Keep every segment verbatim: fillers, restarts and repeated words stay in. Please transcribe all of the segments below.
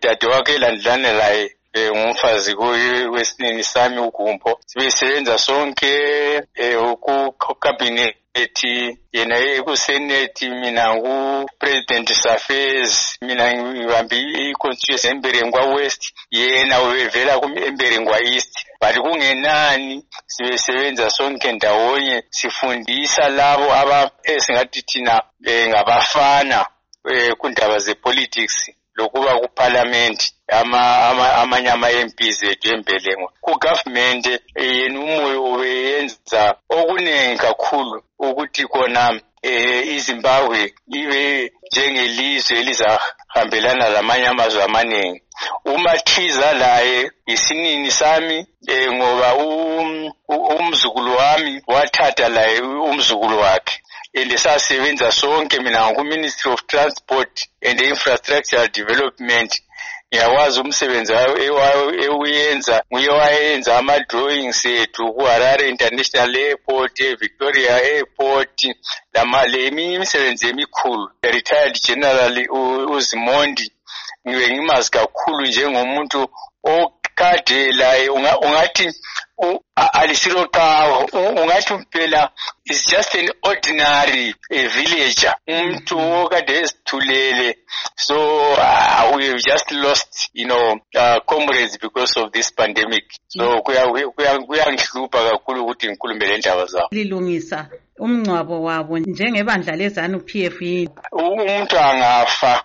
udadewakhe elandelana laye ngumfazi wesinini sami uGumpho. Sibesebenza sonke ku-cabinet yena ekusenate, mina ngu-president Safes, mina ngibambe i-constituency eMberengwa West, yena ubevela ku-Emberengwa East. But kungenani sibesebenza sonke ndawonye, sifundisa labo aba esingathi thina ngabafana kundaba ze-politics lokuba ku-parliament amanye ama-M Ps ethu eMberengwa. Ku-government yena umoya ubeyenza okuningi kakhulu ukuthi khona iZimbabwe ibe njengelizwe elizahambelana lamanye amazwe amaningi. UMathiza laye isinini sami ngoba umzukulu wami wathatha laye umzukulu wakhe. And sasebenza sonke, mina ku-Ministry of Transport and Infrastructural Development. Ngiyakwazi umsebenzi ewuyenza, nguye wayenza ama-drawings ethu ku-Harare International Airport, Victoria Airport, le imisebenzi emikhulu. Retired General uZimondi ngibe ngimazi kakhulu njengomuntu okade laye ungathi alisilo qawo, ungathi phela is just an ordinary a villager, umuntu okade esithulele. So uh, we have just lost, you know, uh, comrades because of this pandemic. So kuyangihlupha kakhulu ukuthi ngikhulume le ndaba zabo. Lilungisa umncwabo wabo njengebandla leZANU P F yini? Umuntu angafa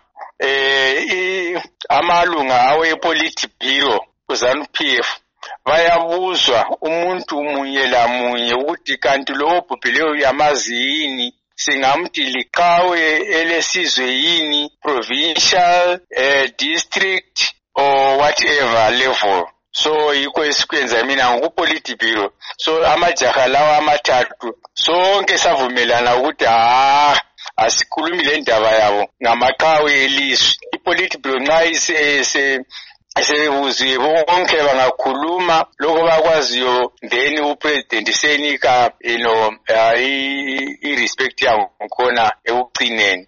eh amalunga awe politi bureau kuZANU P F bayabuzwa umuntu munye la munye ukuthi kanti lo bhubhileyo yamazi yini, singamthi liqhawe elesizwe yini, provincial, eh, district or whatever level. So yikho esikwenza mina ngokupoliti bureau. So amajaha lawa amathathu sonke savumelana ukuthi ah asikhulumi le ndaba yabo ngamaqhawe elizwe. Ipoliti bureau nxa ise sebuziwe bonke bangakhuluma lokho bakwaziyo, then upresident senika you know i-respect yabo khona ekugcineni.